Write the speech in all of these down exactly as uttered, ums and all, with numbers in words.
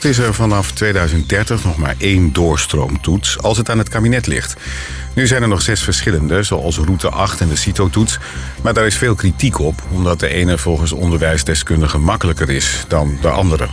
verwacht is er vanaf tweeduizend dertig nog maar één doorstroomtoets als het aan het kabinet ligt. Nu zijn er nog zes verschillende, zoals route acht en de CITO-toets. Maar daar is veel kritiek op, omdat de ene volgens onderwijsdeskundigen makkelijker is dan de andere.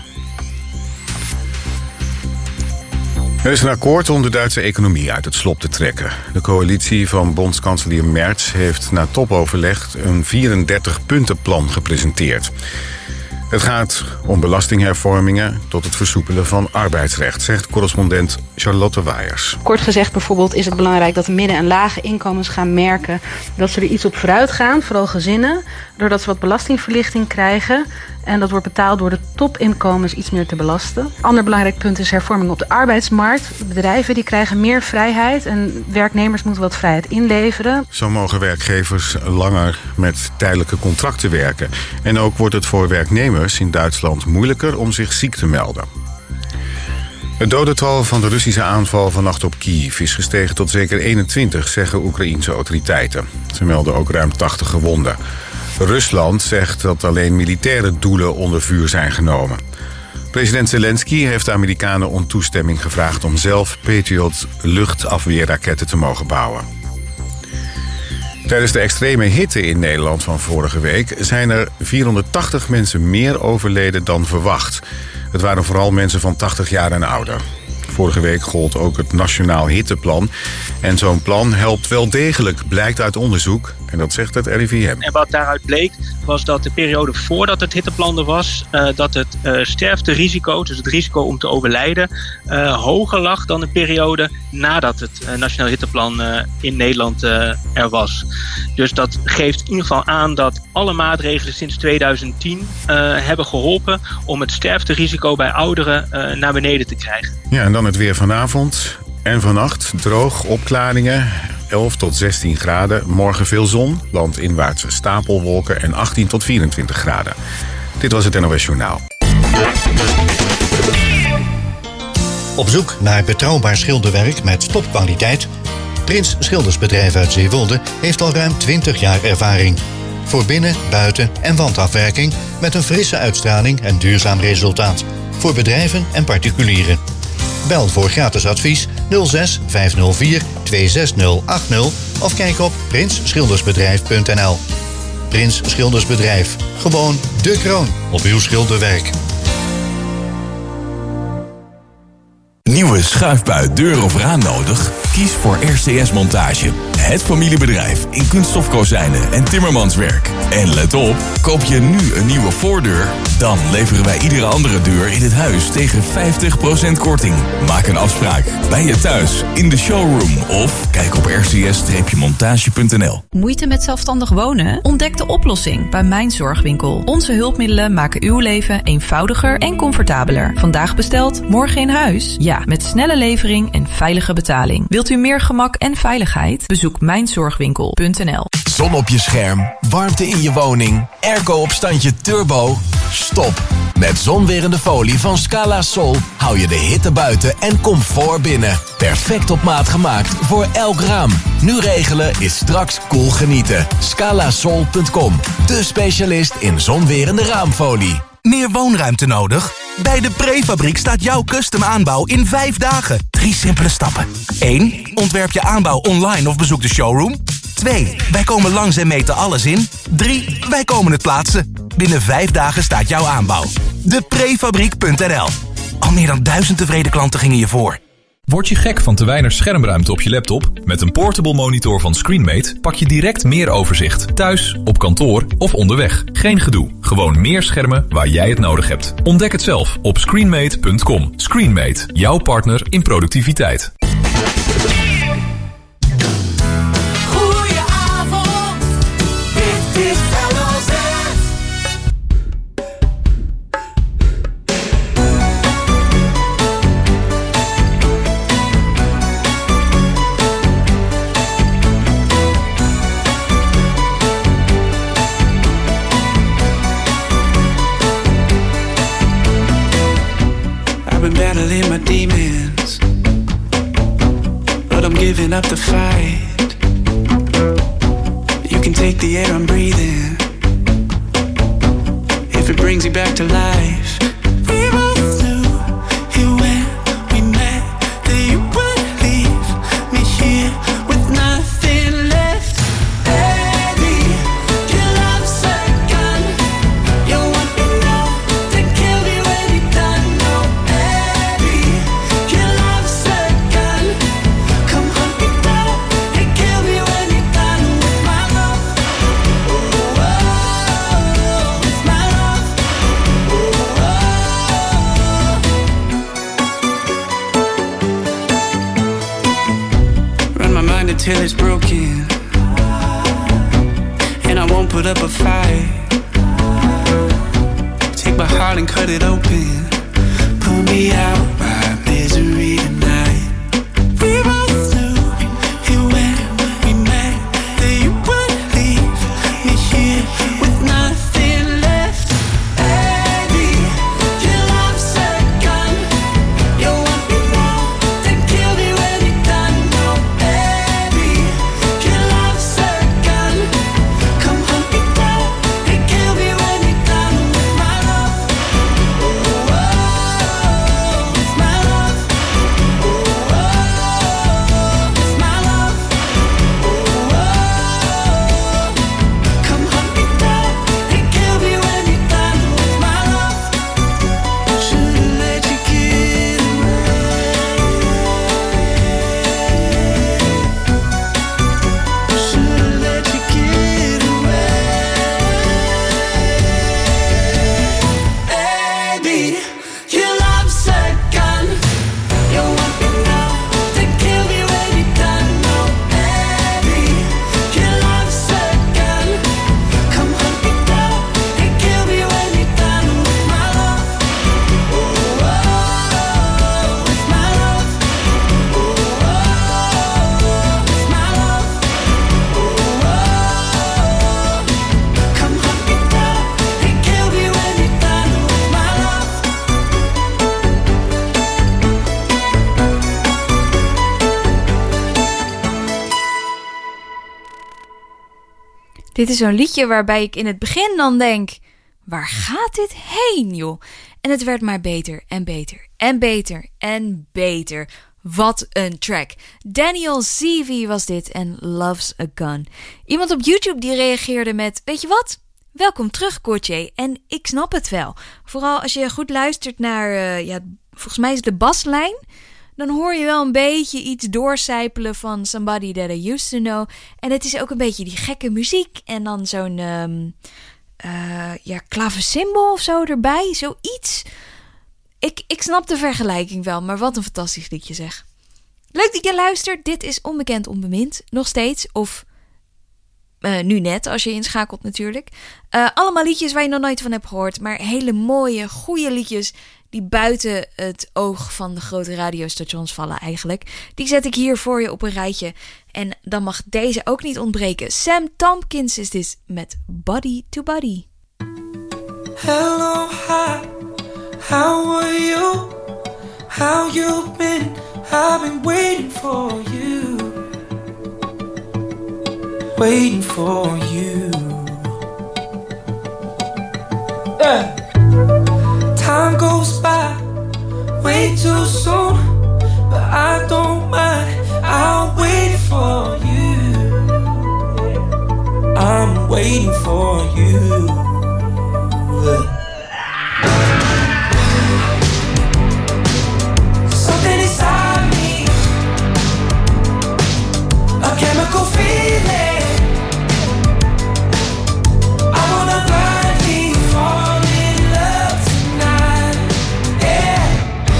Er is een akkoord om de Duitse economie uit het slop te trekken. De coalitie van bondskanselier Merz heeft na topoverleg een vierendertig-puntenplan gepresenteerd. Het gaat om belastinghervormingen tot het versoepelen van arbeidsrecht, zegt correspondent Charlotte Waiers. Kort gezegd bijvoorbeeld is het belangrijk dat de midden- en lage inkomens gaan merken dat ze er iets op vooruit gaan, vooral gezinnen, doordat ze wat belastingverlichting krijgen. En dat wordt betaald door de topinkomens iets meer te belasten. Ander belangrijk punt is hervorming op de arbeidsmarkt. Bedrijven die krijgen meer vrijheid en werknemers moeten wat vrijheid inleveren. Zo mogen werkgevers langer met tijdelijke contracten werken. En ook wordt het voor werknemers in Duitsland moeilijker om zich ziek te melden. Het dodental van de Russische aanval vannacht op Kiev is gestegen tot zeker eenentwintig, zeggen Oekraïense autoriteiten. Ze melden ook ruim tachtig gewonden. Rusland zegt dat alleen militaire doelen onder vuur zijn genomen. President Zelensky heeft de Amerikanen om toestemming gevraagd om zelf Patriot luchtafweerraketten te mogen bouwen. Tijdens de extreme hitte in Nederland van vorige week zijn er vierhonderdtachtig mensen meer overleden dan verwacht. Het waren vooral mensen van tachtig jaar en ouder. Vorige week gold ook het Nationaal Hitteplan. En zo'n plan helpt wel degelijk, blijkt uit onderzoek. En dat zegt het R I V M. En wat daaruit bleek, was dat de periode voordat het hitteplan er was, Uh, dat het uh, sterfterisico, dus het risico om te overlijden, uh, hoger lag dan de periode nadat het uh, Nationaal Hitteplan uh, in Nederland uh, er was. Dus dat geeft in ieder geval aan dat alle maatregelen sinds tweeduizend tien uh, hebben geholpen om het sterfterisico bij ouderen uh, naar beneden te krijgen. Ja, en dan het weer vanavond en vannacht. Droog, opklaringen, elf tot zestien graden. Morgen veel zon, landinwaarts stapelwolken en achttien tot vierentwintig graden. Dit was het N O S Journaal. Op zoek naar betrouwbaar schilderwerk met topkwaliteit? Prins Schildersbedrijf uit Zeewolde heeft al ruim twintig jaar ervaring. Voor binnen-, buiten- en wandafwerking met een frisse uitstraling en duurzaam resultaat. Voor bedrijven en particulieren. Bel voor gratis advies nul zes vijf nul vier twee zes nul acht nul of kijk op prins schildersbedrijf punt n l. Prins Schildersbedrijf. Gewoon de kroon op uw schilderwerk. Nieuwe schuifbui, deur of raam nodig? Kies voor R C S Montage. Het familiebedrijf in kunststofkozijnen en timmermanswerk. En let op, koop je nu een nieuwe voordeur, dan leveren wij iedere andere deur in het huis tegen vijftig procent korting. Maak een afspraak bij je thuis, in de showroom of kijk op r c s montage punt n l. Moeite met zelfstandig wonen? Ontdek de oplossing bij Mijn Zorgwinkel. Onze hulpmiddelen maken uw leven eenvoudiger en comfortabeler. Vandaag besteld, morgen in huis? Ja, met snelle levering en veilige betaling. Wilt u meer gemak en veiligheid? Bezoek mijn zorgwinkel punt n l. Zon op je scherm, warmte in je woning, airco op standje turbo? Stop! Met zonwerende folie van Scala Sol hou je de hitte buiten en comfort binnen. Perfect op maat gemaakt voor elk raam. Nu regelen is straks cool genieten. scala sol punt com, de specialist in zonwerende raamfolie. Meer woonruimte nodig? Bij de Prefabriek staat jouw custom aanbouw in vijf dagen. Drie simpele stappen. één. Ontwerp je aanbouw online of bezoek de showroom. twee. Wij komen langs en meten alles in. drie. Wij komen het plaatsen. Binnen vijf dagen staat jouw aanbouw. de prefabriek punt n l. Al meer dan duizend tevreden klanten gingen je voor. Word je gek van te weinig schermruimte op je laptop? Met een portable monitor van Screenmate pak je direct meer overzicht. Thuis, op kantoor of onderweg. Geen gedoe. Gewoon meer schermen waar jij het nodig hebt. Ontdek het zelf op screenmate punt com. Screenmate, jouw partner in productiviteit. Goedenavond, dit is L O Z. Battling my demons, but I'm giving up the fight. You can take the air I'm breathing, if it brings you back to life. We both knew till it's broken, and I won't put up a fight. Take my heart and cut it open, pull me out my misery tonight. We both knew it when we met that you would leave me here with nothing left. Baby, your love's a gun. You want me now, then kill me when you're done. No, baby, your love's a gun. Come hunt me down and kill me when you're done with my love. Ooh, oh, with my love. Ooh, oh, with my love. Ooh, oh, come hunt me down and kill me when you're done with my love. Should've let you get away. Should've let you get away. Baby, your love's a gun. You want me now, then kill me when you're done. No, baby, your love's a gun. Come hunt me down and kill me when you're done with my love. Ooh, oh, with my love. Ooh, oh, with my love. Ooh, oh, come hunt me down and kill me when you're done with my love. Dit is zo'n liedje waarbij ik in het begin dan denk, waar gaat dit heen, joh? En het werd maar beter en beter en beter en beter. Wat een track. Daniel Levy was dit en Love's a Gun. Iemand op YouTube die reageerde met, weet je wat? Welkom terug, Kortje. En ik snap het wel. Vooral als je goed luistert naar, uh, ja, volgens mij is het de baslijn. Dan hoor je wel een beetje iets doorcijpelen van Somebody That I Used To Know. En het is ook een beetje die gekke muziek. En dan zo'n um, uh, ja, klaversymbol of zo erbij. Zoiets. Ik, ik snap de vergelijking wel, maar wat een fantastisch liedje zeg. Leuk dat je luistert. Dit is Onbekend Onbemind. Nog steeds. Of uh, nu net, als je inschakelt natuurlijk. Uh, allemaal liedjes waar je nog nooit van hebt gehoord. Maar hele mooie, goede liedjes die buiten het oog van de grote radiostations vallen eigenlijk. Die zet ik hier voor je op een rijtje. En dan mag deze ook niet ontbreken. Sam Tompkins is dit met Body to Body. Hello, hi, how are you? How you been? I've been waiting for you. Waiting for you. Yeah. Time goes by way too soon, but I don't mind. I'll wait for you. I'm waiting for you. Something inside me, a chemical feeling. I wanna blindly fall in love tonight. Yeah,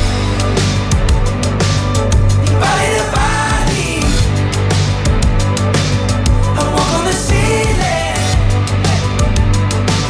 body to body, I walk on the ceiling.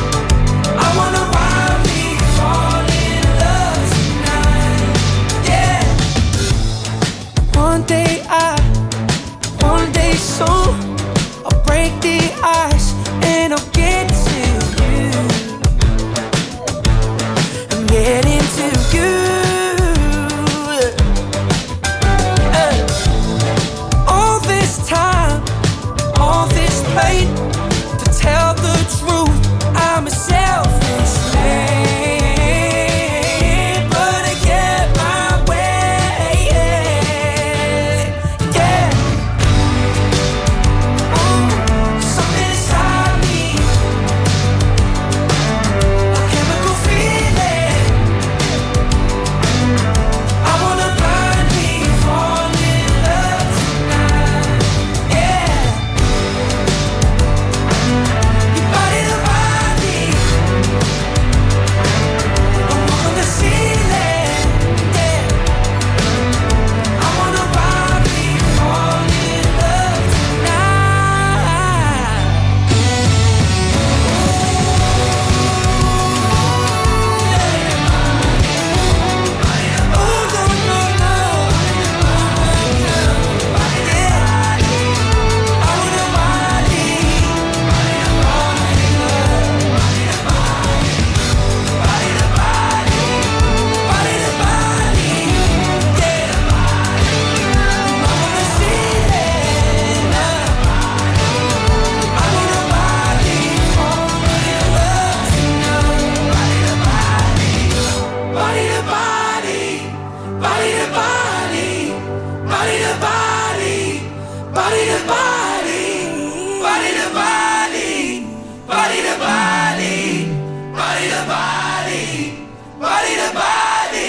body to body, body to body, body to body, body to body, body to body, body to body, body to body.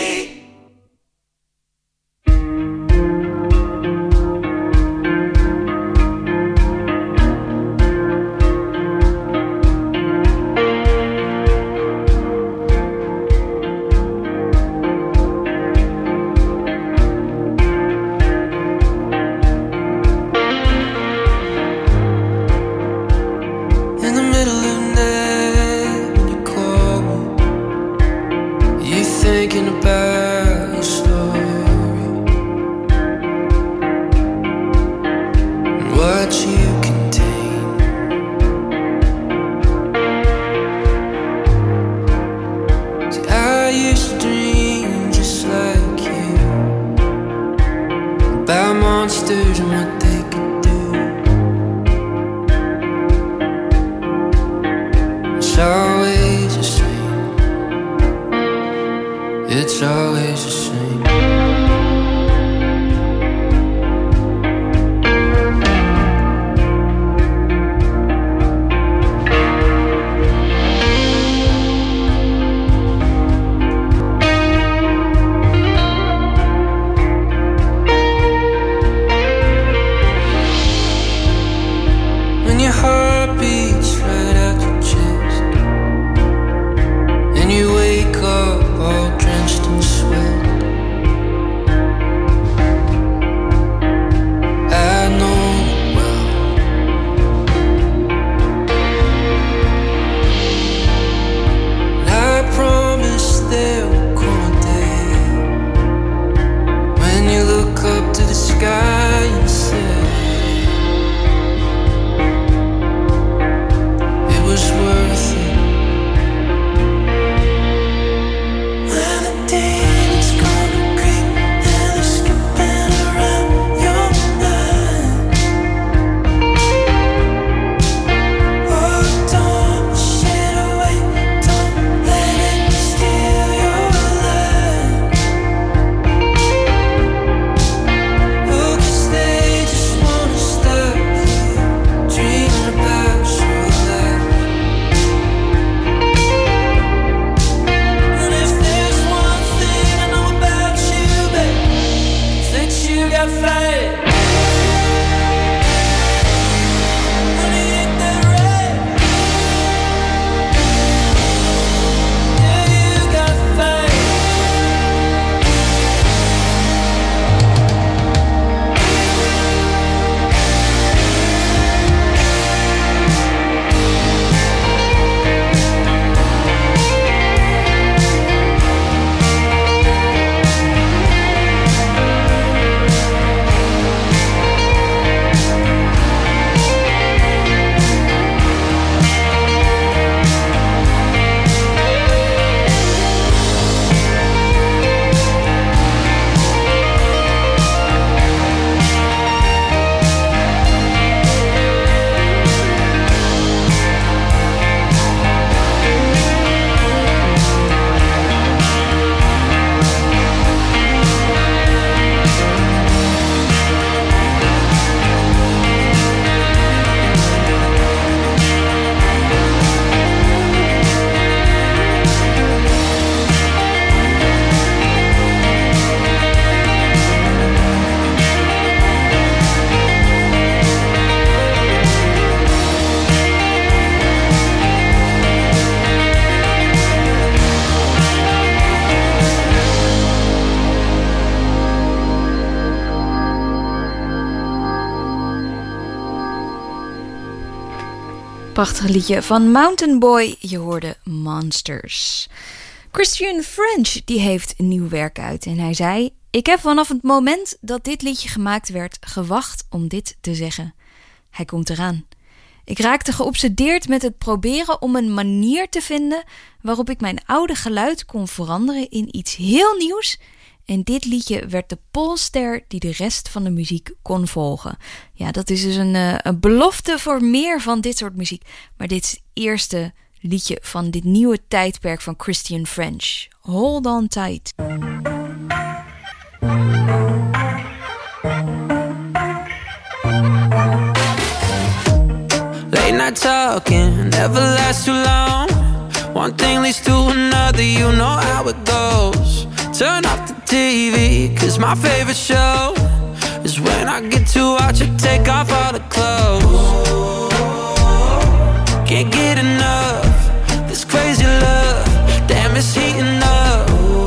Prachtig liedje van Mountain Boy. Je hoorde Monsters. Christian French die heeft een nieuw werk uit. En hij zei: ik heb vanaf het moment dat dit liedje gemaakt werd gewacht om dit te zeggen. Hij komt eraan. Ik raakte geobsedeerd met het proberen om een manier te vinden waarop ik mijn oude geluid kon veranderen in iets heel nieuws. En dit liedje werd de polster die de rest van de muziek kon volgen. Ja, dat is dus een, uh, een belofte voor meer van dit soort muziek. Maar dit is het eerste liedje van dit nieuwe tijdperk van Christian French. Hold on tight. my talking never lasts too long. One thing leads to another, you know how it goes. Turn off the T V, cause my favorite show is when I get to watch it, take off all the clothes. Can't get enough, this crazy love, damn it's heating up.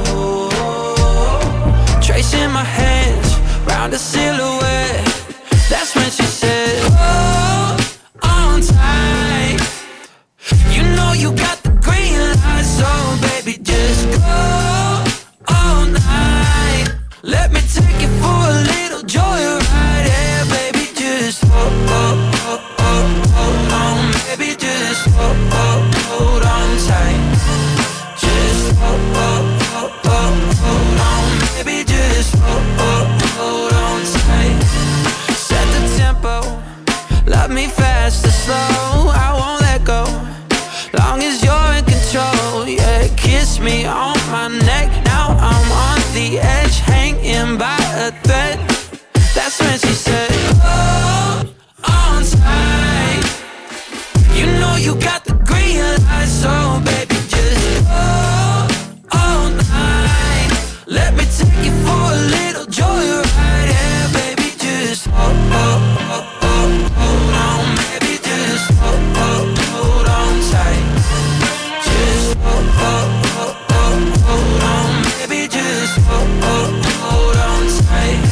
Tracing my hands round a silhouette, that's when she said, hold on tight. You know you got the green light, so baby just go all night. Let me take you for a little joyride, yeah, baby just hold, hold, hold, hold, hold on, baby just hold, hold, hold on tight. Just hold, hold, hold, hold, hold on, baby just hold, hold, hold on tight. Set the tempo, love me fast or slow, I won't let go. Long as you're in control, yeah, kiss me on my neck. Now I'm on the edge, hanging by a thread. That's when she said, hold on tight. You know you got the green light, so baby just hold all night. Let me take you for a little joyride, yeah, baby just hold, hold, hold, hold, hold on, baby just hold, hold, hold on tight. Just hold, hold, hold, hold, hold on, baby just hold, hold, hold on tight.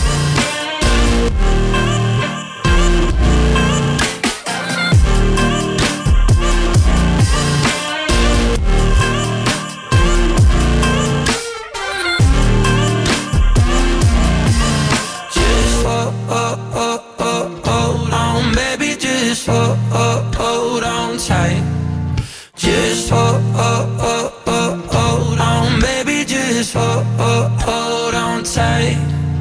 Just hold, hold, hold, hold, hold on, baby just hold, hold, hold on tight. Just hold, hold, hold, hold, hold on, baby just hold, hold, hold on tight.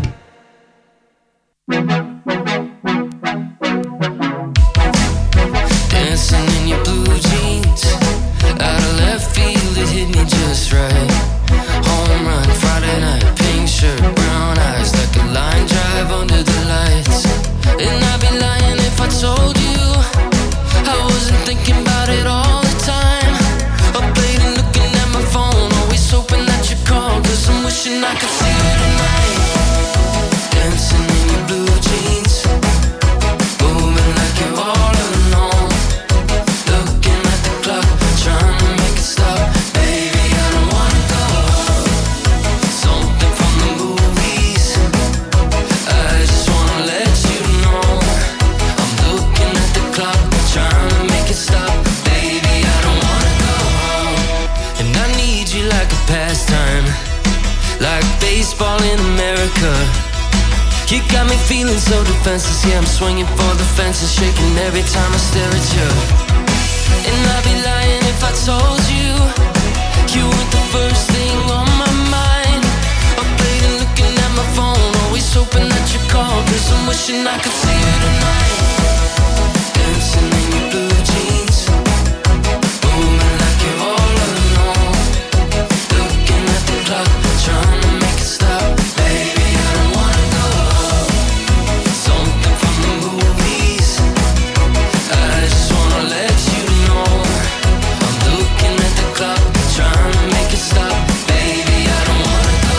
Dancing in your blue jeans, out of left field, it hit me just right. Home run, Friday night, pink shirt, brown eyes, like a line drive under the lights. And I'd be lying if I told you I wasn't thinking about it all the time. Up late and looking at my phone, always hoping that you call, cause I'm wishing I could see you tonight. Dancing in your blue jeans, moving like you're all alone. Looking at the clock, trying to make it stop. Baby, I don't wanna go. Something from the movies, I just wanna let you know. I'm looking at the clock, trying to make it stop. Baby, I don't wanna go home. And I need you like a pastime, like baseball in America. You got me feeling so defenseless, yeah, I'm swinging for the fences, shaking every time I stare at you. And I'd be lying if I told you you weren't the first thing on my mind. Up late and looking at my phone, always hoping that you call, cause I'm wishing I could see you tonight. Dancing in your blue jeans, moving like you're all alone. Looking at the clock, trying to make it stop. Baby, I don't wanna go home. Something from the movies, I just wanna let you know. I'm looking at the clock, trying to make it stop. Baby, I don't wanna go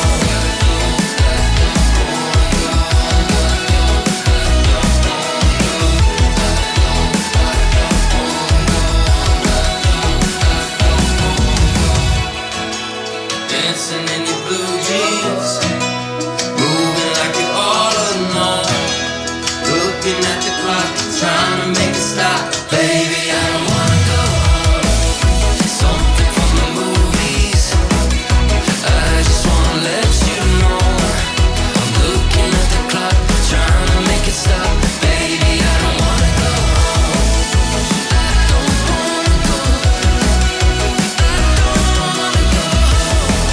dancing in your blue jeans, moving like you're all alone. Looking at the clock, trying to make it stop. Baby, I don't wanna go home. Something from the movies, I just wanna let you know. I'm looking at the clock, trying to make it stop. Baby, I don't wanna go home. I don't wanna go. I don't wanna go home.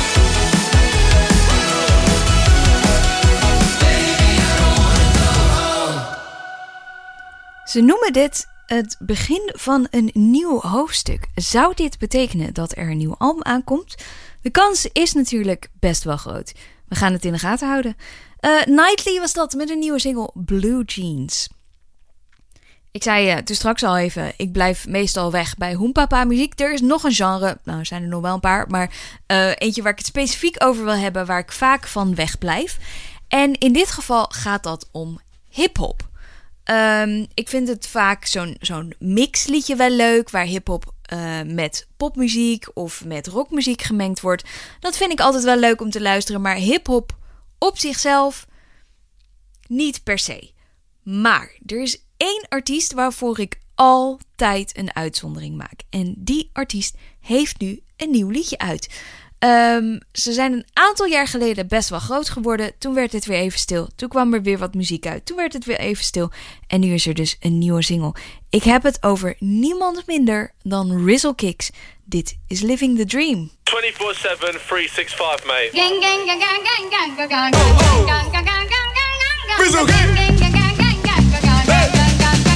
Baby, I don't wanna go home. Ze noemen dit het begin van een nieuw hoofdstuk. Zou dit betekenen dat er een nieuw album aankomt? De kans is natuurlijk best wel groot. We gaan het in de gaten houden. Uh, Nightly was dat met een nieuwe single Blue Jeans. Ik zei uh, toen straks al even, ik blijf meestal weg bij Hoenpapa muziek. Er is nog een genre, nou er zijn er nog wel een paar, maar uh, eentje waar ik het specifiek over wil hebben, waar ik vaak van wegblijf. En in dit geval gaat dat om hip-hop. Um, ik vind het vaak zo'n, zo'n mixliedje wel leuk, waar hip-hop uh, met popmuziek of met rockmuziek gemengd wordt. Dat vind ik altijd wel leuk om te luisteren, maar hip-hop op zichzelf niet per se. Maar er is één artiest waarvoor ik altijd een uitzondering maak. En die artiest heeft nu een nieuw liedje uit. Um, ze zijn een aantal jaar geleden best wel groot geworden. Toen werd het weer even stil. Toen kwam er weer wat muziek uit. Toen werd het weer even stil. En nu is er dus een nieuwe single. Ik heb het over niemand minder dan Rizzle Kicks. Dit is Living the Dream. twenty-four seven, three sixty-five, mate. Gang, gang, gang, gang, gang, gang, gang, gang, gang, gang, gang, gang, gang. Rizzle gang. Gang, gang, gang, gang, gang, gang, gang, gang, gang.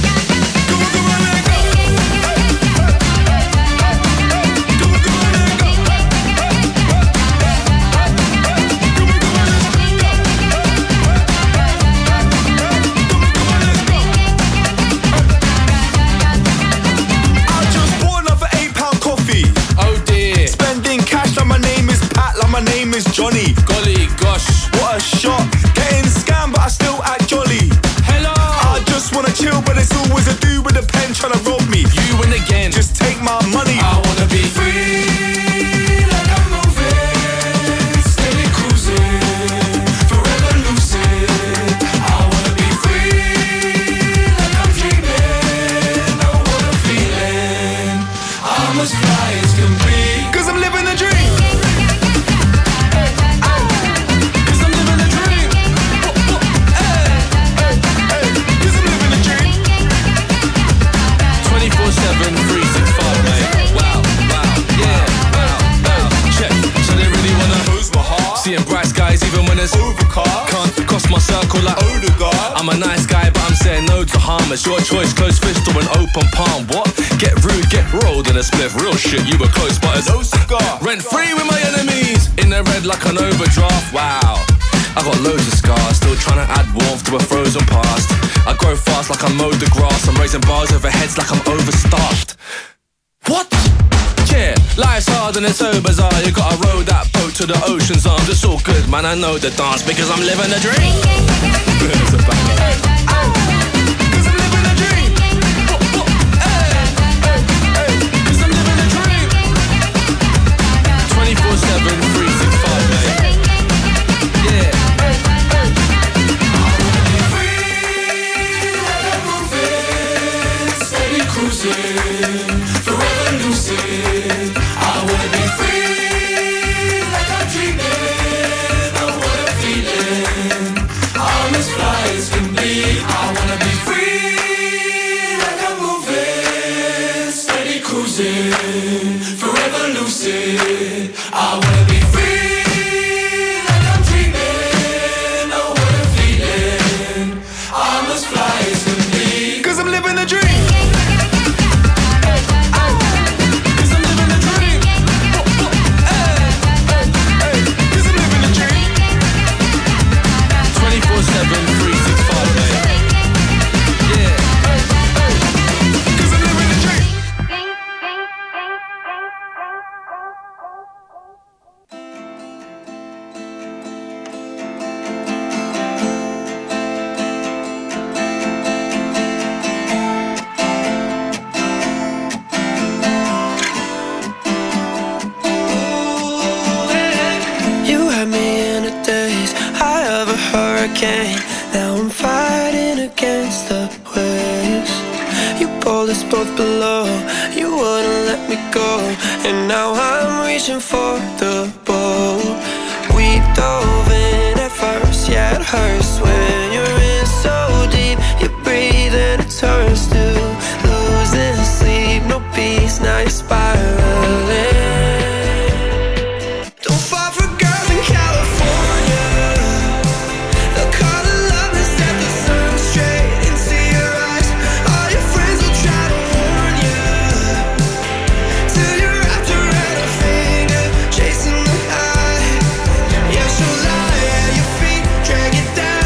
My name is Johnny. Golly gosh, what a shot. Getting scammed, but I still act jolly. Hello. I just wanna chill, but it's always a dude with a pen trying to rob me. You win again. Just take my money. I wanna be free, like I'm moving, steady cruising, forever lucid. I wanna be free, like I'm dreaming. Know what I'm feeling. I'm as fly as can be. 'Cause I'm living the dream. Seeing bright skies even when it's overcast. Can't cross my circle like Odegaard. I'm a nice guy but I'm saying no to harm. It's your choice, closed fist or an open palm. What? Get rude, get rolled in a spliff. Real shit, you were close but it's no cigar. Rent free with my enemies. In the red like an overdraft, wow. I got loads of scars, still trying to add warmth to a frozen past. I grow fast like I mowed the grass. I'm raising bars over heads like I'm overstaffed. What? Yeah, life's hard and it's so bizarre. You gotta row that boat to the ocean's arms. It's all good, man, I know the dance because I'm living a dream. It's a banger. Cause I'm living a dream. Cause I'm living a dream. twenty-four seven, three sixty-five, mate. Yeah. I wanna be free, like I'm moving, steady cruising, forever lucid. I wanna be free, like I'm dreaming. Know what I'm feeling. I'm as fly as can be. I wanna be free, like I'm moving, steady cruising, forever lucid. I wanna be free, like I'm dreaming. Know what I'm feeling. I'm as fly as can be. 'Cause I'm living the dream. Now I'm fighting against the waves. You pulled us both below. You wouldn't let me go. And now I'm reaching for the boat. We dove in at first, yeah, it hurts when you're in so deep. You breathe and it turns to losing sleep. No peace, now you're spiraling. Drag it down.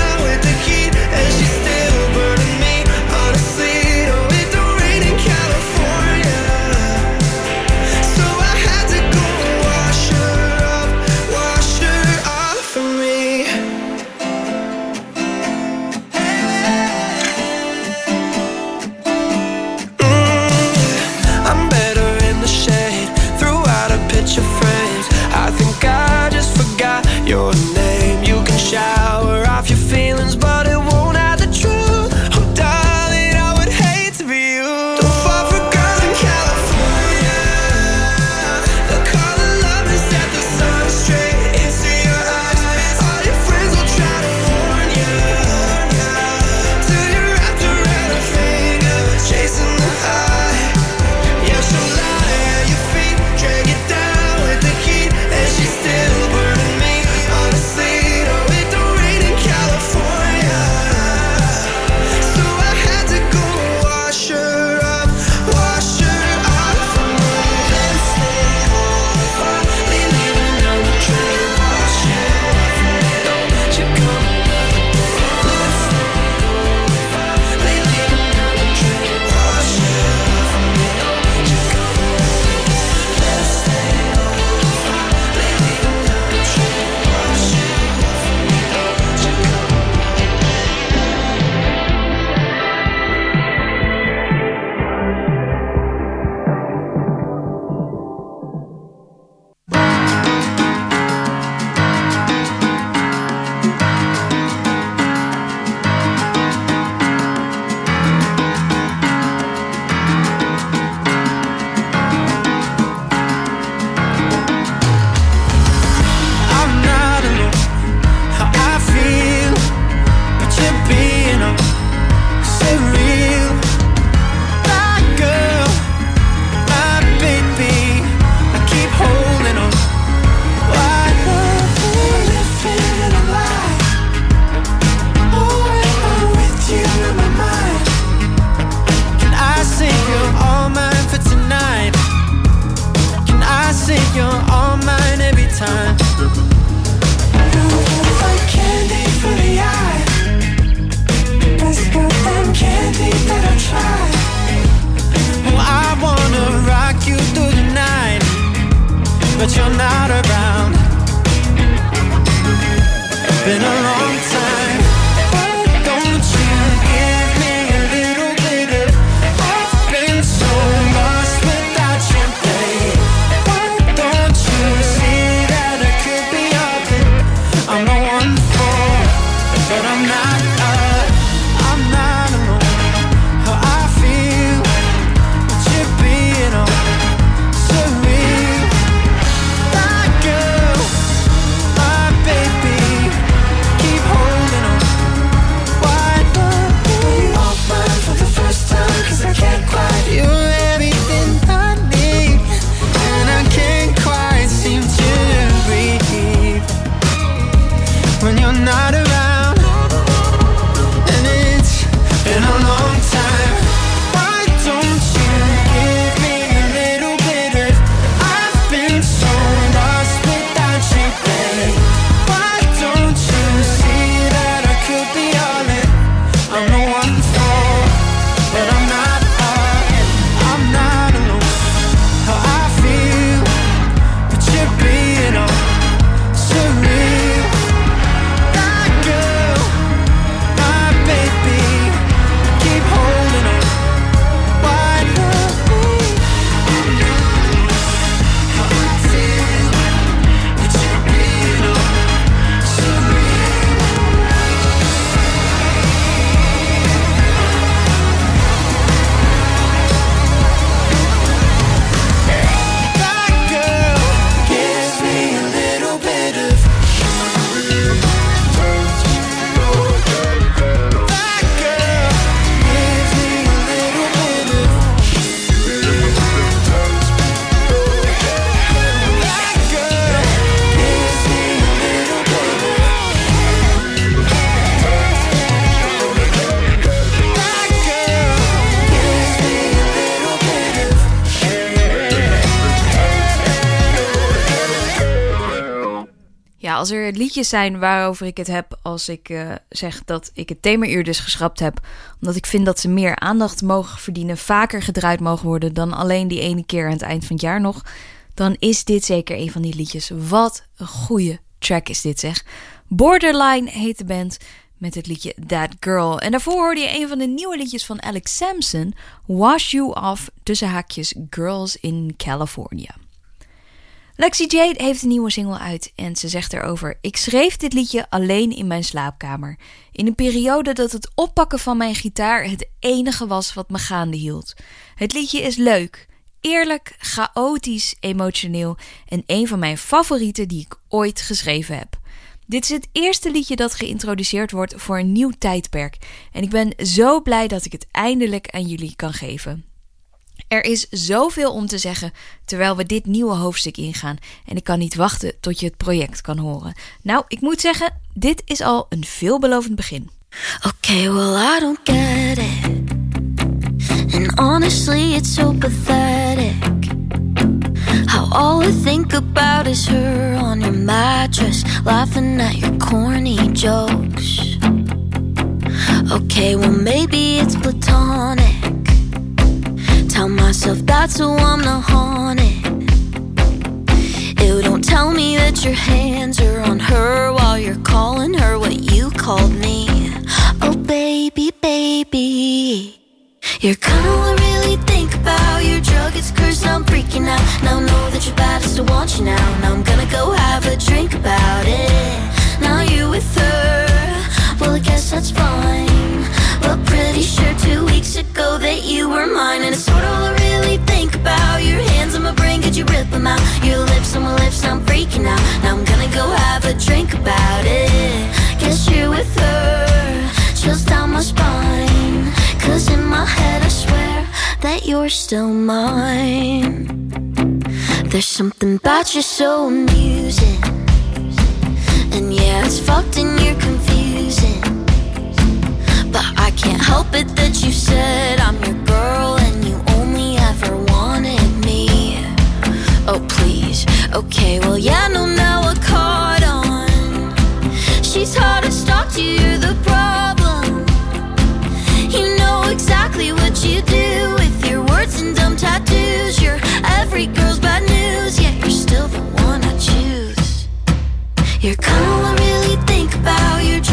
long time. Why don't you give me a little bit of? I've been so lost without you, babe. Why don't you see that I could be all that I'm the one for? But I'm not, uh, I'm not alone. How I feel with you being all surreal. That girl, my baby, keep holding on. Why not be all mine for the first time? Cause I can't quite. You're everything I need, and I can't quite seem to breathe when you're not around. And it's been a long time. Why don't you give me a little bit of? I've been so lost without you, babe. Why don't you see that I could be all that I'm the one for? But I'm not, uh, I'm not alone. How I feel with you being all surreal. That girl, my baby, keep holding on. Why not me? How I feel with you being all surreal. That girl gives me a little bit of. That girl gives me a little bit of. That girl gives me a little bit of. That girl gives me a little bit of. Ja, als er liedjes zijn waarover ik het heb als ik uh, zeg dat ik het themauur dus geschrapt heb, omdat ik vind dat ze meer aandacht mogen verdienen, vaker gedraaid mogen worden dan alleen die ene keer aan het eind van het jaar nog, dan is dit zeker een van die liedjes. Wat een goede track is dit, zeg. Borderline heet de band met het liedje That Girl. En daarvoor hoorde je een van de nieuwe liedjes van Alex Sampson, Wash You Off, tussen haakjes Girls in California. Lexi Jade heeft een nieuwe single uit en ze zegt erover: ik schreef dit liedje alleen in mijn slaapkamer. In een periode dat het oppakken van mijn gitaar het enige was wat me gaande hield. Het liedje is leuk, eerlijk, chaotisch, emotioneel en een van mijn favorieten die ik ooit geschreven heb. Dit is het eerste liedje dat geïntroduceerd wordt voor een nieuw tijdperk. En ik ben zo blij dat ik het eindelijk aan jullie kan geven. Er is zoveel om te zeggen terwijl we dit nieuwe hoofdstuk ingaan. En ik kan niet wachten tot je het project kan horen. Nou, ik moet zeggen, dit is al een veelbelovend begin. Okay, well I don't get it. And honestly it's so pathetic. How all I think about is her on your mattress, laughing at your corny jokes. Okay, well maybe it's platonic. Tell myself that's who I'm not haunted. Ew, don't tell me that your hands are on her while you're calling her what you called me. Oh baby, baby, you're gonna really think about your drug, it's cursed, I'm freaking out. Now know that you're bad, I still want you now. Now I'm gonna go have a drink about it. Now you're with her, well I guess that's fine. But pretty sure two weeks ago that you were mine. And it's sort of all I really think about. Your hands on my brain, could you rip them out? Your lips on my lips, I'm freaking out. Now I'm gonna go have a drink about it. Guess you're with her, chills down my spine. Cause in my head I swear that you're still mine. There's something about you so amusing. And yeah, it's fucked and you're confusing. But I can't help it that you said I'm your girl and you only ever wanted me. Oh please, okay, well yeah, no, now I caught on. She's hard to talk to, you're the problem. You know exactly what you do with your words and dumb tattoos. You're every girl's bad news, yet you're still the one I choose. You're gonna really think about your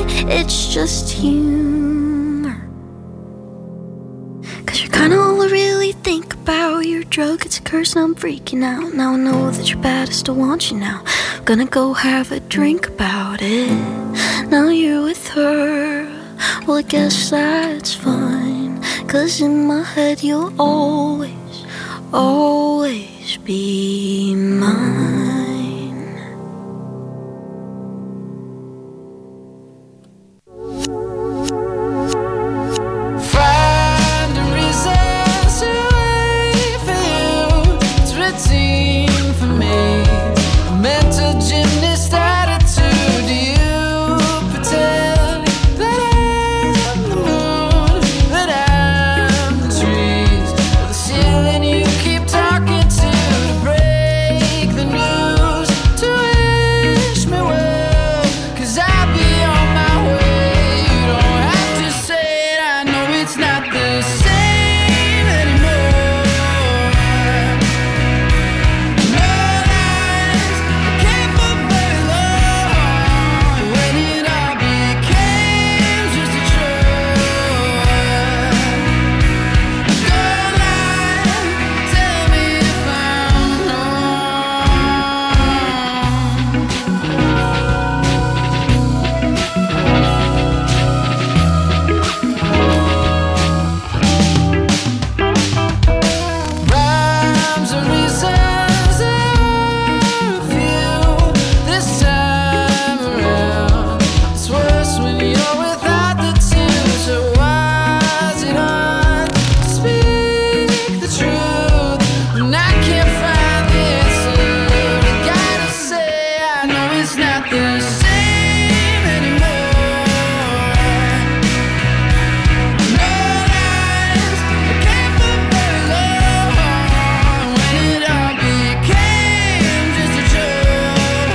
me, it's just humor. Cause you're kinda all I really think about. You're a drug, it's a curse, and I'm freaking out. Now I know that you're bad, I still want you now. Gonna go have a drink about it. Now you're with her, well I guess that's fine. Cause in my head you'll always, always be mine. Find a reason to wait for you. It's routine for me. A mental gymnast attitude. Do you pretend that I'm the moon, that I'm the trees, or the ceiling you keep talking to to break the news, to wish me well, cause I'll be on my way. You don't have to say it, I know it's not the same anymore. No lies, I can't for very long. When it all became just a chore. Don't lie, tell me if I'm rhymes are reasons I feel this time around. It's worse when you're without the two. So why is it hard to speak the truth when I can't find the answer? I gotta say I know it's not the same anymore. No lies, I can't for very long. When it all became just a joke.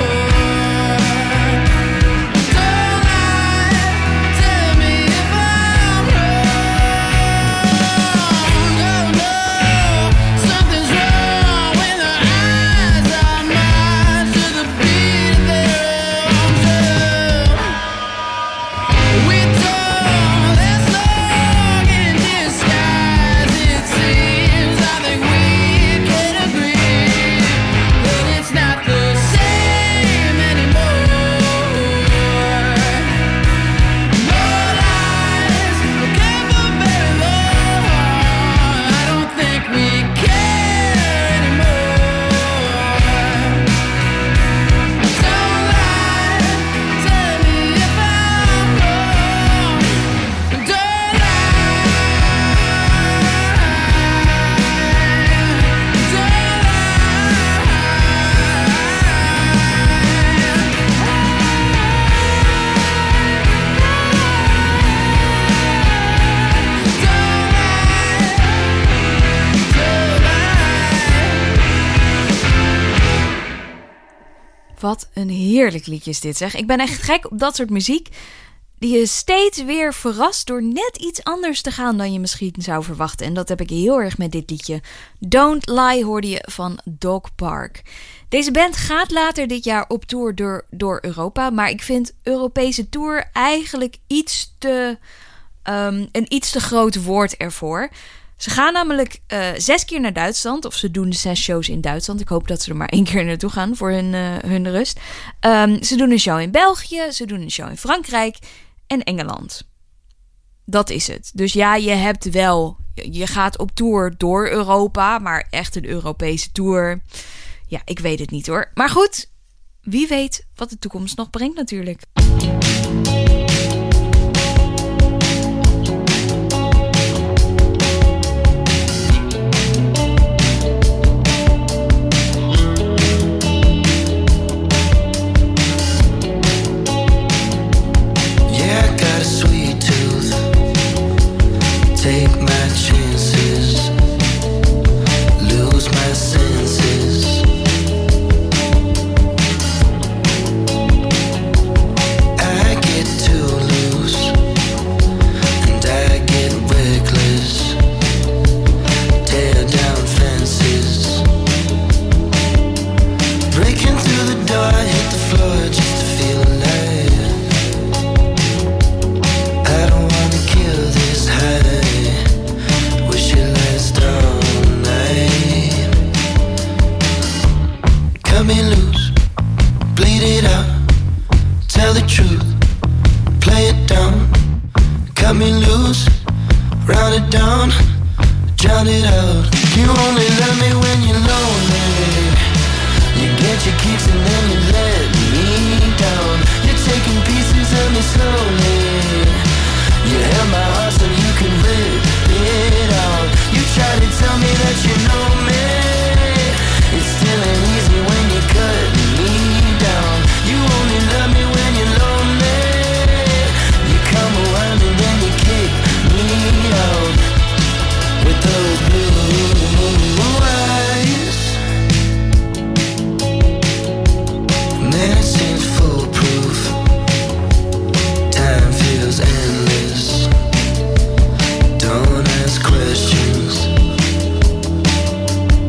Don't lie, tell me if I'm wrong. Oh no, something's wrong when the eyes are mine to the beat of their own drum. We don't last long in disguise, it seems. I think we can agree that it's not the same anymore. No lies, I can't for very long. I don't think we care anymore. Don't lie, tell me if I'm wrong. Don't Wat een heerlijk liedje is dit, zeg. Ik ben echt gek op dat soort muziek die je steeds weer verrast door net iets anders te gaan dan je misschien zou verwachten. En dat heb ik heel erg met dit liedje. Don't Lie hoorde je van Dog Park. Deze band gaat later dit jaar op tour door, door Europa. Maar ik vind Europese tour eigenlijk iets te, um, een iets te groot woord ervoor. Ze gaan namelijk uh, zes keer naar Duitsland. Of ze doen zes shows in Duitsland. Ik hoop dat ze er maar één keer naartoe gaan voor hun, uh, hun rust. Um, ze doen een show in België. Ze doen een show in Frankrijk. En Engeland. Dat is het. Dus ja, je hebt wel... Je gaat op tour door Europa. Maar echt een Europese tour. Ja, ik weet het niet hoor. Maar goed, wie weet wat de toekomst nog brengt natuurlijk. Take my chances, lose my senses. truth. Play it down, cut me loose, round it down, drown it out. You only love me when you're lonely. You get your kicks and then you let me down. You're taking pieces of me slowly. You held my heart so you can rip it out. You try to tell me that you know me. It still ain't easy when you cut me down. You only love me when you're lonely. You come around and then you kick me out. With those blue eyes, man, it seems foolproof. Time feels endless. Don't ask questions.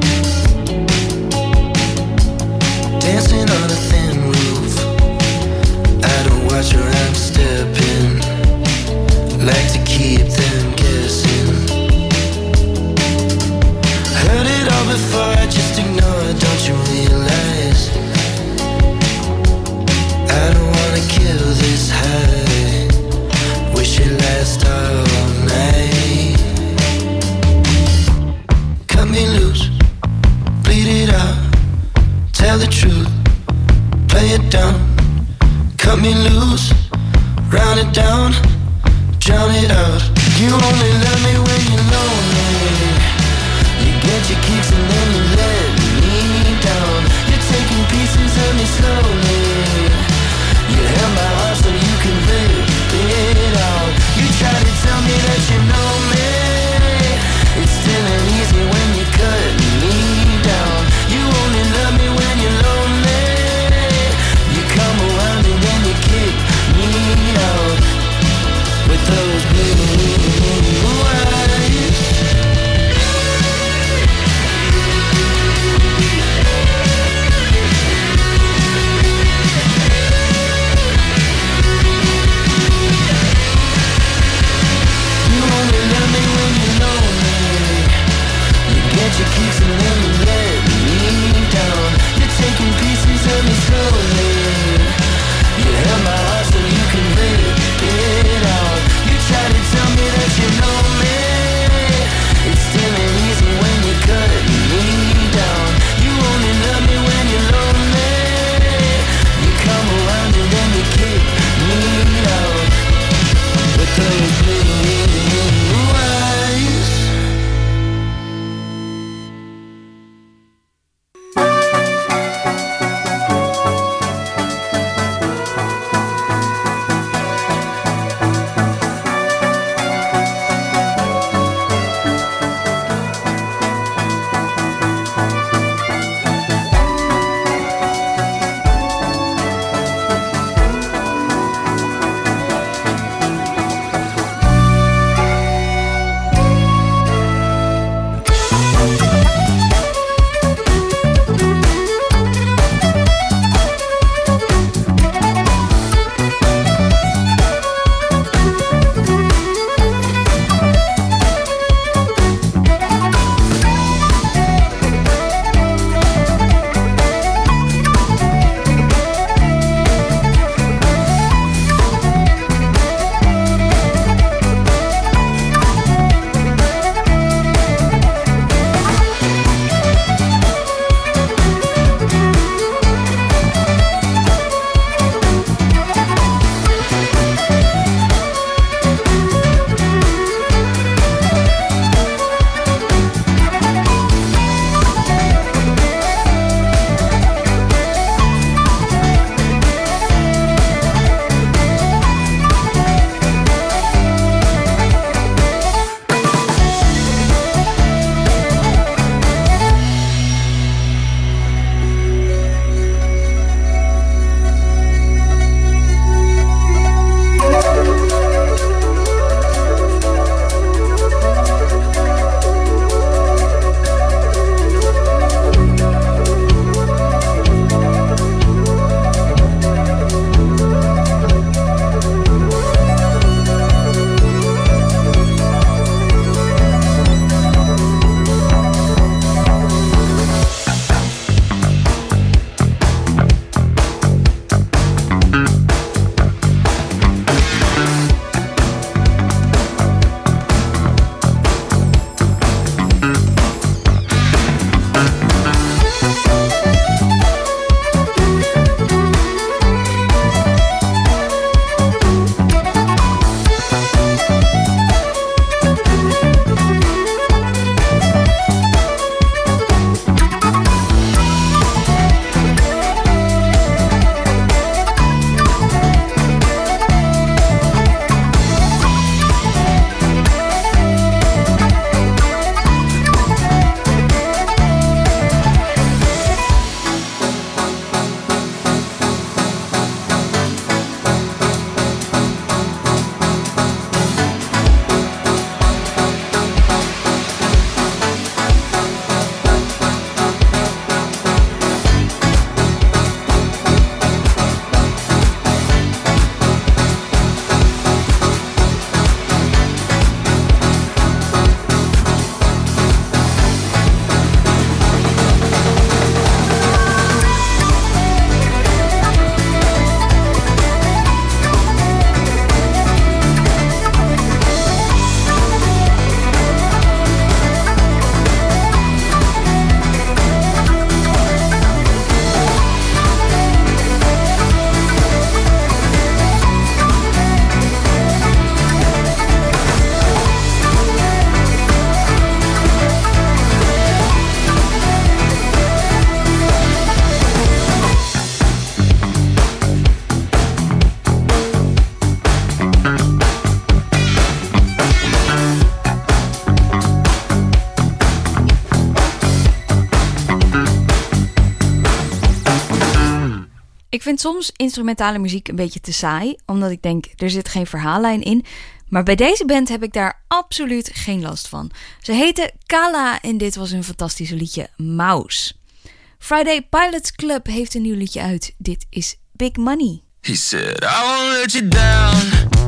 Ik vind soms instrumentale muziek een beetje te saai, omdat ik denk, er zit geen verhaallijn in. Maar bij deze band heb ik daar absoluut geen last van. Ze heten Kala en dit was een fantastische liedje, Mouse. Friday Pilots Club heeft een nieuw liedje uit. Dit is Big Money. He said, I won't let you down,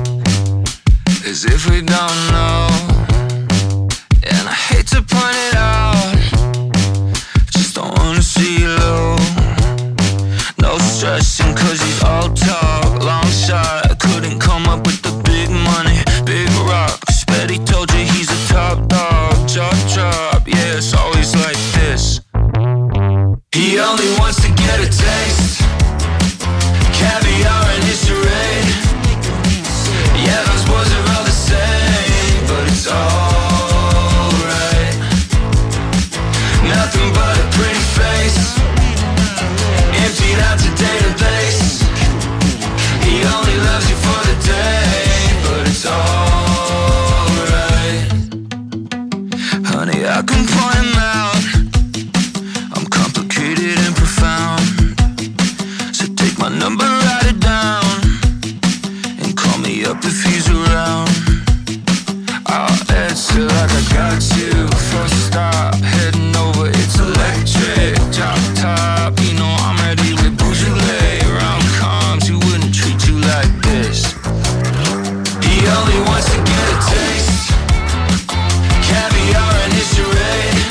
as if we don't know. And I hate to point it out, just don't wanna see you low. No stressing cause he's all talk, long shot. I couldn't come up with the big money, big rocks. Bet he told you he's a top dog, jaw drop. Yeah, it's always like this. He only wants to get a taste, caviar and his charade. Yeah, those boys are all the same, but it's alright. Nothing but a pretty face, emptied out the database. He only loves you for the day, but it's alright. Honey, I can point him out, I'm complicated and profound. So take my number, write it down, and call me up if he's around. I'll answer like I got you. First stop, heading over, it's electric. Drop top, you know I'm ready with Beaujolais. Rom-coms, who wouldn't treat you like this? He only wants to get a taste, caviar and his charade.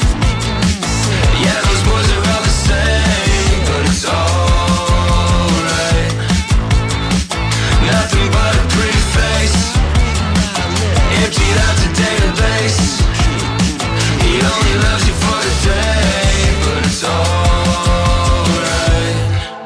Yeah, those boys are all the same, but it's alright. Nothing but a pretty face, emptied out the database. He only loves you for the day, but it's alright.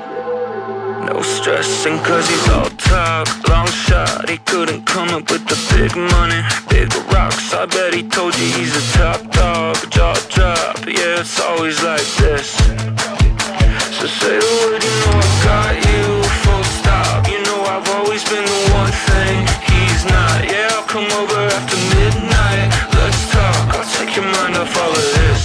No stressing cause he's all top, long shot. He couldn't come up with the big money, big rocks. I bet he told you he's a top dog, jaw drop. Yeah, it's always like this. So say the word, you know I got you, full stop. You know I've always been the one thing he's not. Yeah, I'll come over after midnight, let's talk, I'll take your mind off all of this.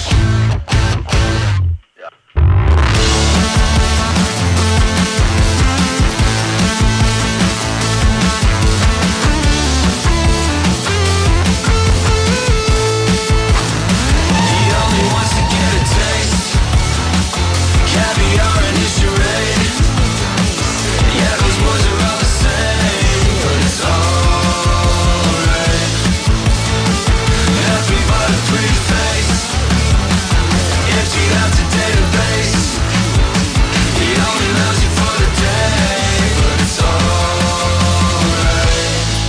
He only wants to get a taste, caviar and his charade. Yeah, those boys are all the same, but it's alright. Nothing but a pretty face, emptied out the database. He only loves you for the day, but it's alright.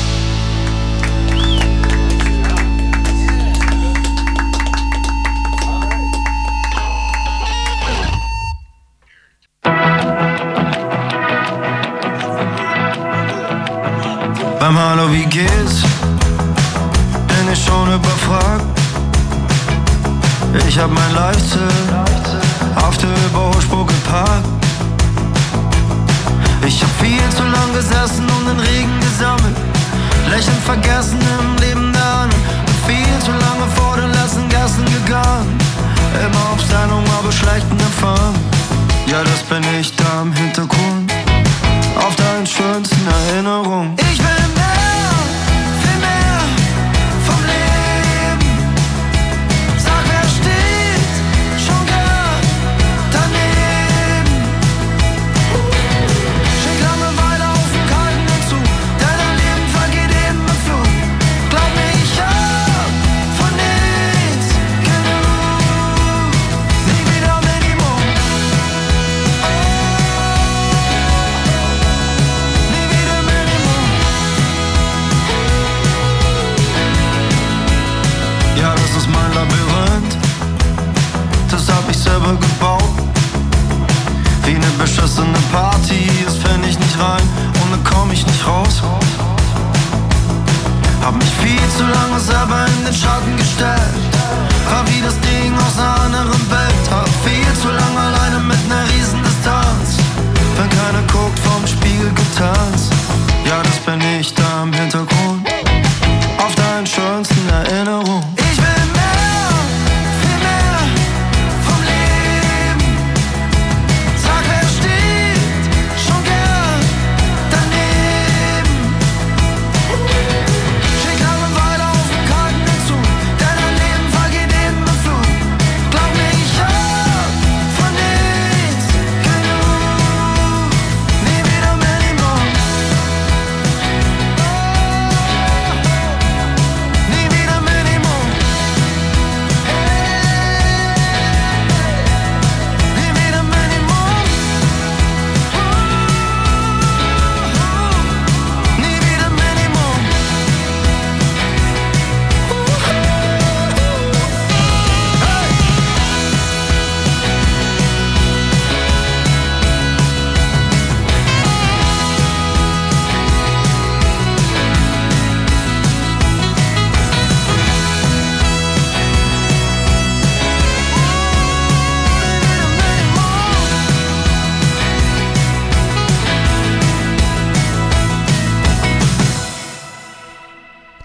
Beim Hallo, wie geht's? Bin ich schon überfragt? Ich hab mein Leichtsinn auf der Überholspur geparkt. Ich hab viel zu lang gesessen und den Regen gesammelt, lächelnd vergessen im Leben daran. Und viel zu lange vor den letzten Gassen gegangen, immer auf Sendung, aber schlechten Empfang. Ja, das bin ich da im Hintergrund, auf deinen schönsten Erinnerungen. Ich will mehr, viel mehr vom Leben. Sag, wer steht schon gar daneben? Schick Langeweile auf den kalten Entzug, denn dein Leben vergeht eben im Flug. Glaub mir, ich hab von nichts genug. Nie wieder Minimum. Oh.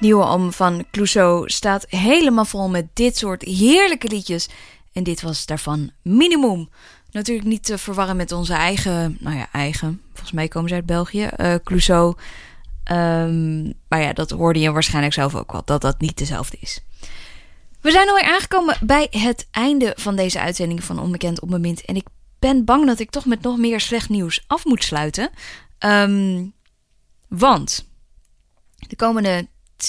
nieuwe album van Clouseau staat helemaal vol met dit soort heerlijke liedjes. En dit was daarvan Minimum. Natuurlijk niet te verwarren met onze eigen, nou ja, eigen. Volgens mij komen ze uit België. Uh, Clouseau. Um, maar ja, dat hoorde je waarschijnlijk zelf ook wel, dat dat niet dezelfde is. We zijn alweer aangekomen bij het einde van deze uitzending van Onbekend Onbemind. En ik ben bang dat ik toch met nog meer slecht nieuws af moet sluiten. Um, want de komende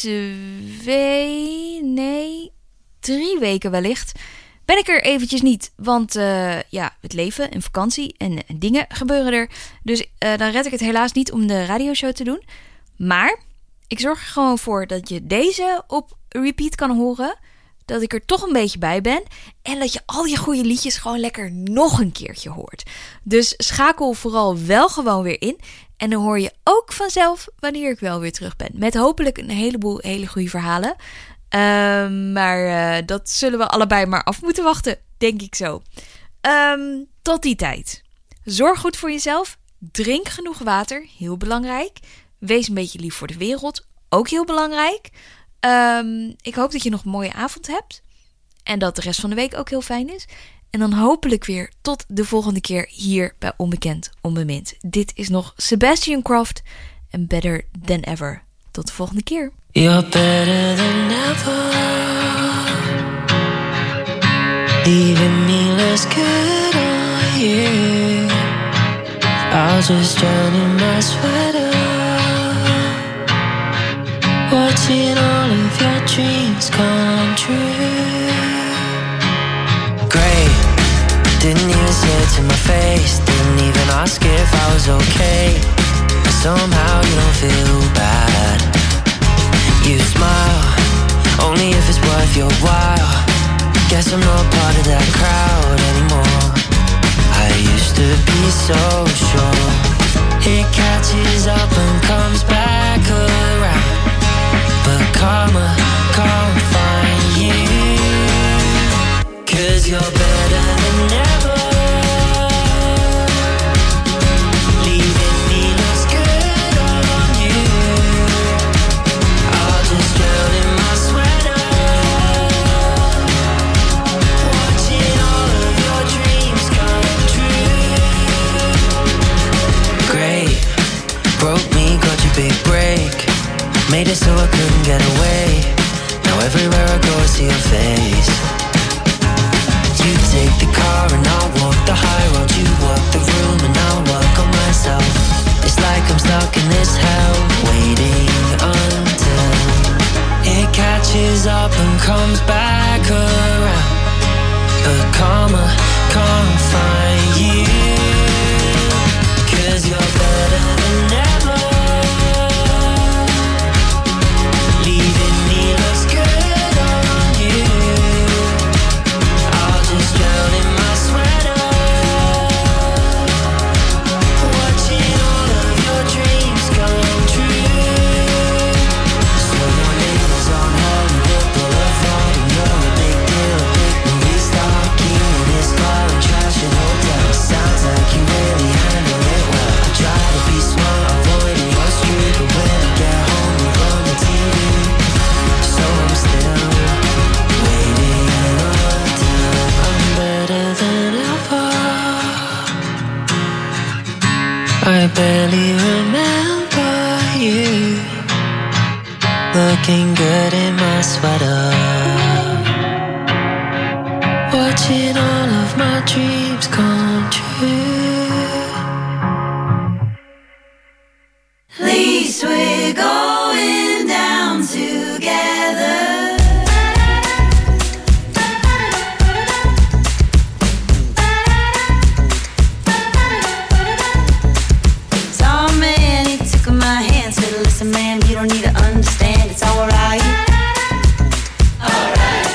twee, nee, drie weken wellicht ben ik er eventjes niet. Want uh, ja, het leven en vakantie en, en dingen gebeuren er. Dus uh, dan red ik het helaas niet om de radioshow te doen. Maar ik zorg er gewoon voor dat je deze op repeat kan horen. Dat ik er toch een beetje bij ben. En dat je al die goede liedjes gewoon lekker nog een keertje hoort. Dus schakel vooral wel gewoon weer in. En dan hoor je ook vanzelf wanneer ik wel weer terug ben. Met hopelijk een heleboel hele goede verhalen. Uh, maar uh, dat zullen we allebei maar af moeten wachten, denk ik zo. Um, tot die tijd. Zorg goed voor jezelf. Drink genoeg water, heel belangrijk. Wees een beetje lief voor de wereld, ook heel belangrijk. Um, ik hoop dat je nog een mooie avond hebt. En dat de rest van de week ook heel fijn is. En dan hopelijk weer tot de volgende keer hier bij Onbekend Onbemind. Dit is nog Sebastian Croft en Better Than Ever. Tot de volgende keer. You're better than ever. Leaving me less good on you. I'll just drown in my sweater. Watching all of your dreams come true. Great, didn't even say it to my face. Didn't even ask if I was okay. Somehow you don't feel bad. You smile, only if it's worth your while. Guess I'm not part of that crowd anymore. I used to be so sure. It catches up and comes back around. But karma can't find you. Cause you're better than ever. Leaving me looks good on you. I'll just drown in my sweater. Watching all of your dreams come true. Great, broke me, got you big break. Made it so I couldn't get away. Now everywhere I go I see your face. You take the car and I'll walk the high road. You walk the room and I'll work on myself. It's like I'm stuck in this hell, waiting until it catches up and comes back around. But karma can't find you. Cause you're better than ever. Leaving me looks good on you. I'll just drown in my sweater. Watching all of your dreams come true. So your name is on Hollywood Boulevard and you're a big deal, a big movie star. Key in his car and trashing hotels. Sounds like you really handle it well. I try to be smart, avoiding your street, but when I get home you run the T V. So I'm still waiting until I'm better than ever. I barely remember you looking good in my sweater. Watching all of my dreams come true. At least we're going down together. Saw a man, he took my hand, said, listen man, you don't need to understand, it's alright. Alright.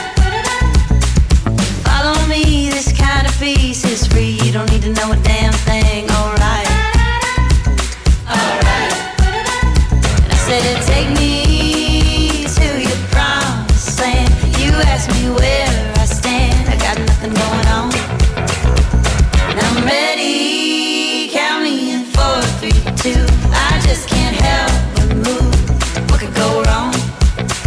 Follow me, this kind of peace is free, you don't need to know a damn thing, alright. Alright. And I said, take me to your promised land. You ask me where I stand, I got nothing going on. And I'm ready, count me in four, three, two. I just can't help but move. What could go wrong?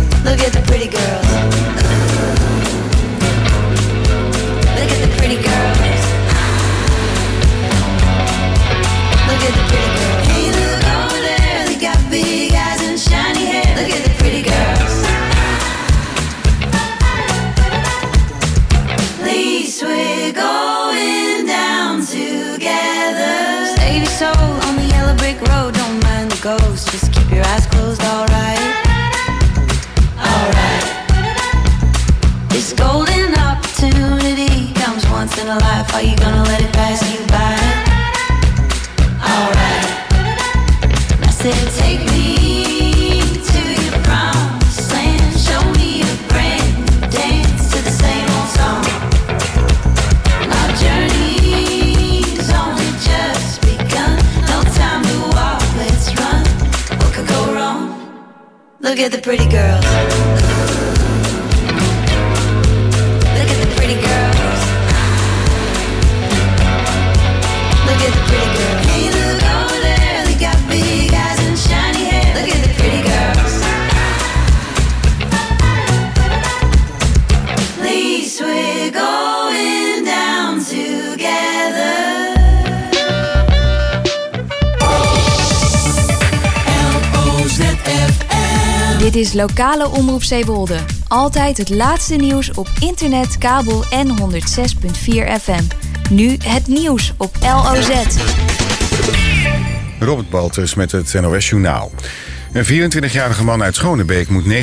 Look at the pretty girls. Look at the pretty girls. Look at the pretty girls. Hey, look over there. They got big eyes and shiny hair. Look at the pretty girls. Please, we're going down together. Dit is lokale Omroep Zeewolde. Altijd het laatste nieuws op internet, kabel en honderd zes komma vier F M. Nu het nieuws op L O Z. Robert Baltus met het N O S Journaal. Een vierentwintigjarige man uit Schonebeek moet